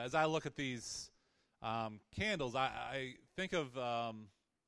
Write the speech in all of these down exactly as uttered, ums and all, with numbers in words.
As I look at these um, candles, I, I think of um,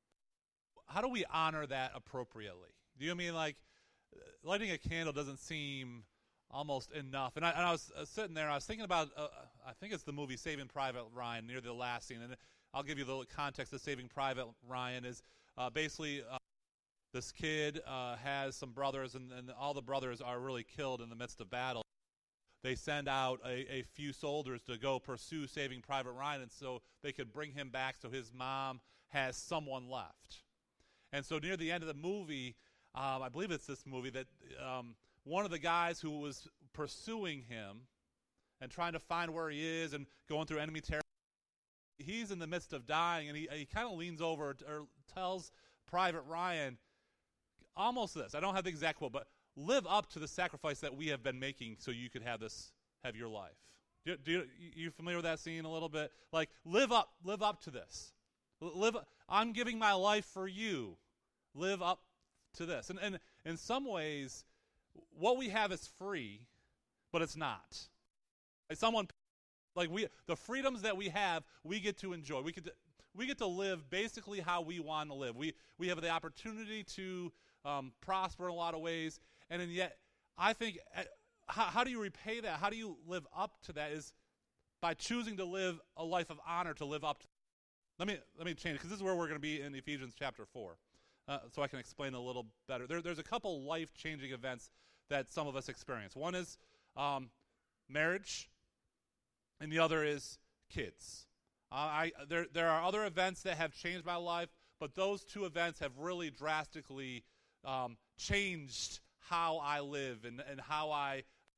how do we honor that appropriately? Do you mean like lighting a candle doesn't seem almost enough? And I, and I was uh, sitting there, I was thinking about, uh, I think it's the movie Saving Private Ryan near the last scene, and I'll give you the context of Saving Private Ryan is uh, basically uh, this kid uh, has some brothers, and, and all the brothers are really killed in the midst of battle. They send out a, a few soldiers to go pursue Saving Private Ryan, and so they could bring him back so his mom has someone left. And so near the end of the movie, um, I believe it's this movie, that um, one of the guys who was pursuing him and trying to find where he is and going through enemy territory, he's in the midst of dying, and he, he kind of leans over or tells Private Ryan almost this. I don't have the exact quote, but live up to the sacrifice that we have been making so you could have this, have your life. Do, do you, you familiar with that scene a little bit? Like, live up, live up to this. Live. I'm giving my life for you. Live up to this. And, and in some ways, what we have is free, but it's not. Like someone, like we, the freedoms that we have, we get to enjoy. We get to, we get to live basically how we want to live. We we have the opportunity to um, prosper in a lot of ways. And then yet, I think, uh, how, how do you repay that? How do you live up to that? Is by choosing to live a life of honor, to live up to. Let me let me change, because this is where we're going to be in Ephesians chapter four, uh, so I can explain a little better. There, there's a couple life-changing events that some of us experience. One is um, marriage, and the other is kids. Uh, I there there are other events that have changed my life, but those two events have really drastically um, changed how I live and, and how I,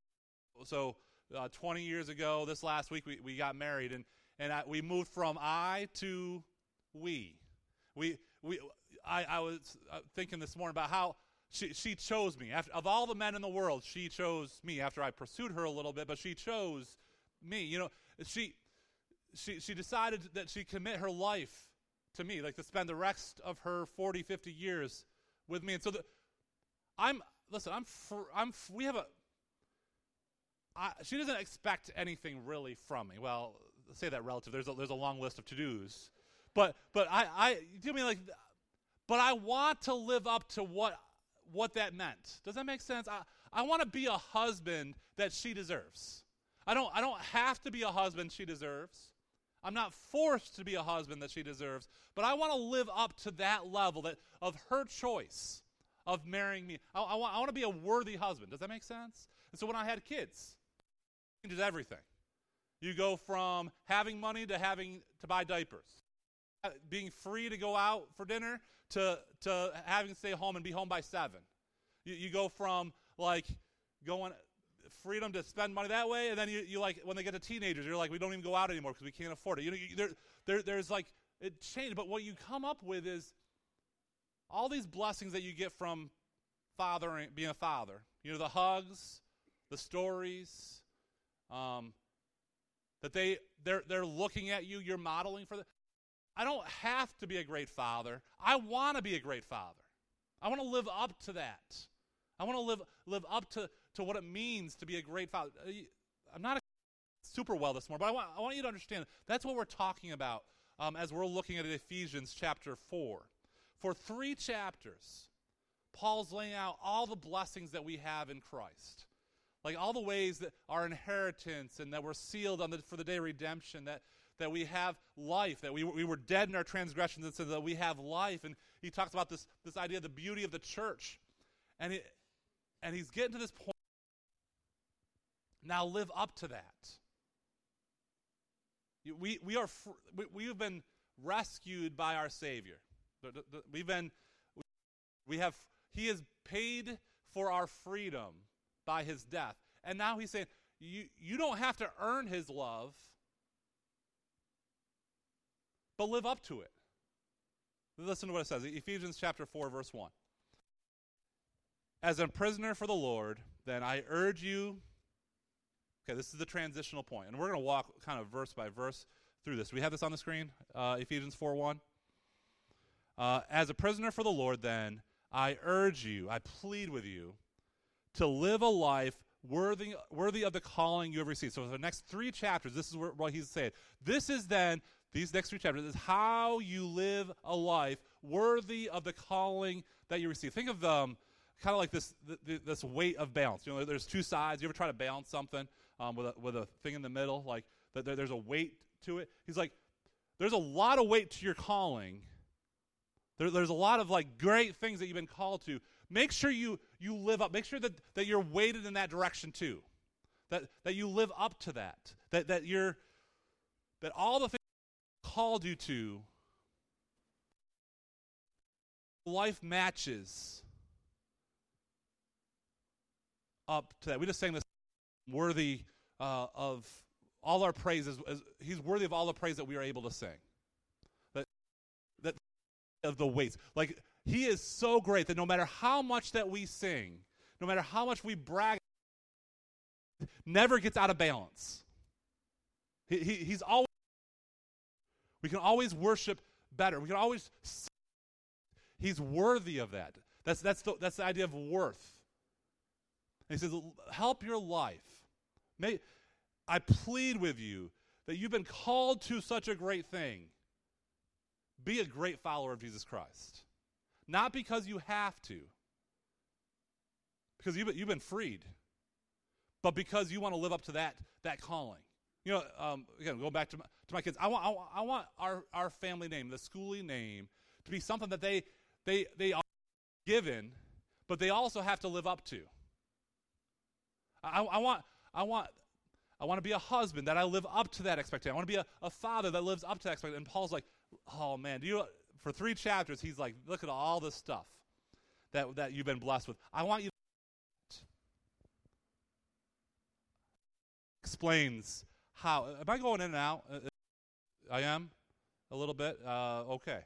so uh, twenty years ago, this last week, we, we got married, and, and I, we moved from I to we. We, we I, I was uh, thinking this morning about how she, she chose me. After, of all the men in the world, she chose me after I pursued her a little bit, but she chose me. You know, she, she, she decided that she'd commit her life to me, like to spend the rest of her forty, fifty years with me. And so the, I'm, Listen, I'm. Fr- I'm. F- we have a. I, she doesn't expect anything really from me. Well, let's say that relative. There's a there's a long list of to dos, but but I I do you mean like, but I want to live up to what what that meant. Does that make sense? I I want to be a husband that she deserves. I don't I don't have to be a husband she deserves. I'm not forced to be a husband that she deserves. But I want to live up to that level that of her choice of marrying me. I, I, want, I want to be a worthy husband. Does that make sense? And so when I had kids, it changes everything. You go from having money to having to buy diapers. Uh, being free to go out for dinner to, to having to stay home and be home by seven. You, you go from like going freedom to spend money that way, and then you, you like when they get to teenagers, you're like, we don't even go out anymore because we can't afford it. You know, you, there, there, there's like, it changed. But what you come up with is all these blessings that you get from fathering, being a father. You know, the hugs, the stories, um, that they, they're, they're looking at you, you're modeling for them. I don't have to be a great father. I want to be a great father. I want to live up to that. I want to live live up to, to what it means to be a great father. I'm not super well this morning, but I want, I want you to understand that's what we're talking about um, as we're looking at Ephesians chapter four. For three chapters, Paul's laying out all the blessings that we have in Christ. Like all the ways that our inheritance and that we're sealed on the, for the day of redemption, that, that we have life, that we, we were dead in our transgressions and so that we have life. And he talks about this, this idea of the beauty of the church. And, it, and he's getting to this point. Now live up to that. We, we, are fr- we, we have been rescued by our Savior. We've been, we have, he has paid for our freedom by his death. And now he's saying, you, you don't have to earn his love, but live up to it. Listen to what it says, Ephesians chapter four, verse one. As a prisoner for the Lord, then I urge you, okay, this is the transitional point, and we're going to walk kind of verse by verse through this. Do we have this on the screen? Uh, Ephesians four one. Uh, as a prisoner for the Lord, then, I urge you, I plead with you, to live a life worthy, worthy of the calling you have received. So for the next three chapters, this is what he's saying. This is then, these next three chapters, is how you live a life worthy of the calling that you receive. Think of um, kind of like this th- this weight of balance. You know, there's two sides. You ever try to balance something um, with, a, with a thing in the middle? Like, th- there, there's a weight to it. He's like, there's a lot of weight to your calling. There, there's a lot of like great things that you've been called to. Make sure you you live up. Make sure that, that you're weighted in that direction too. That that you live up to that. That that you're that all the things called you to, life matches up to that. We just sang this, worthy uh, of all our praise. Is, is, he's worthy of all the praise that we are able to sing. That that of the weights. Like, he is so great that no matter how much that we sing, no matter how much we brag, never gets out of balance. He, he, he's always, we can always worship better. We can always sing. He's worthy of that. That's, that's, the, that's the idea of worth. And he says, help your life. May, I plead with you that you've been called to such a great thing. Be a great follower of Jesus Christ. Not because you have to, because you've been, you've been freed, but because you want to live up to that that calling. You know, um, again, going back to my, to my kids, I want I want, I want our, our family name, the schoolie name, to be something that they they they are given, but they also have to live up to. I, I want I want I want to be a husband that I live up to that expectation. I want to be a, a father that lives up to that expectation. And Paul's like, oh man, do you? For three chapters, he's like, look at all this stuff that that you've been blessed with. I want you to explains how. Am I going in and out? Uh, I am a little bit. Uh, okay.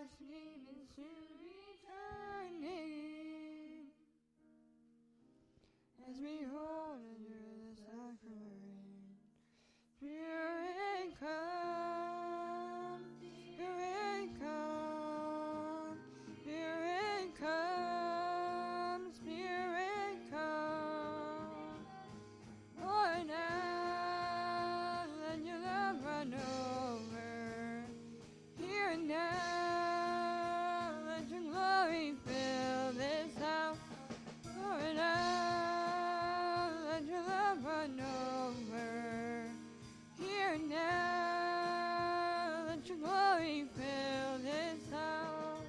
demons soon returning as we hold under the sacrament. Spirit come, Spirit come, Spirit come, Spirit come. Lord, now let your love run over. Here and now, let your glory fill this house. Lord, now let your love run over. Here and now, let your glory fill this house.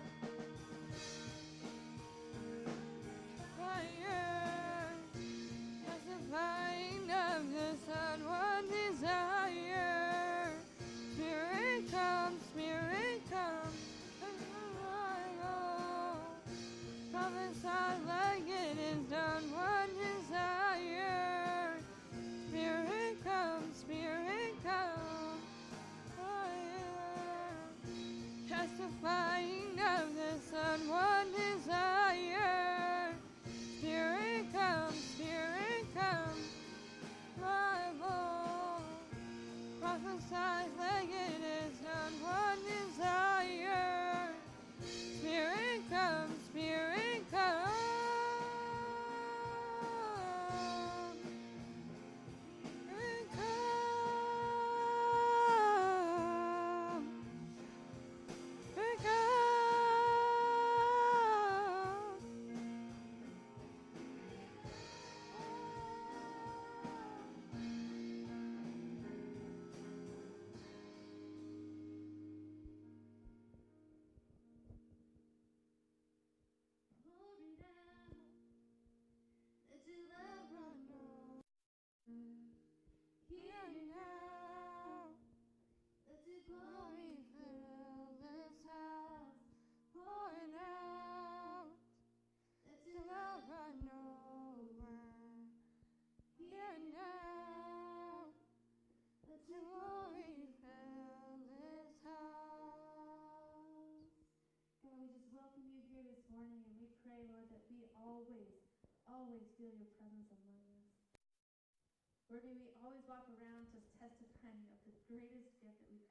Fire, testifying of the Son, one desire. Spirit come, Spirit come, and revival. Prophesy like it is done, one desire. Spirit come, Spirit come, fire. Testifying of the Son, one desire. Spirit come, Spirit come, revival. Prophesy like it is done, one desire. Spirit come, Spirit come. Spirit come. Spirit come. Glory now, let your love run over. Here and now, let your glory fill this house. Pouring out, let your love run over. Here and now, let your glory fill this house. God, we just welcome you here this morning, and we pray, Lord, that we always, always feel your presence among us. Lord, may we always walk around just testifying of the greatest gift that we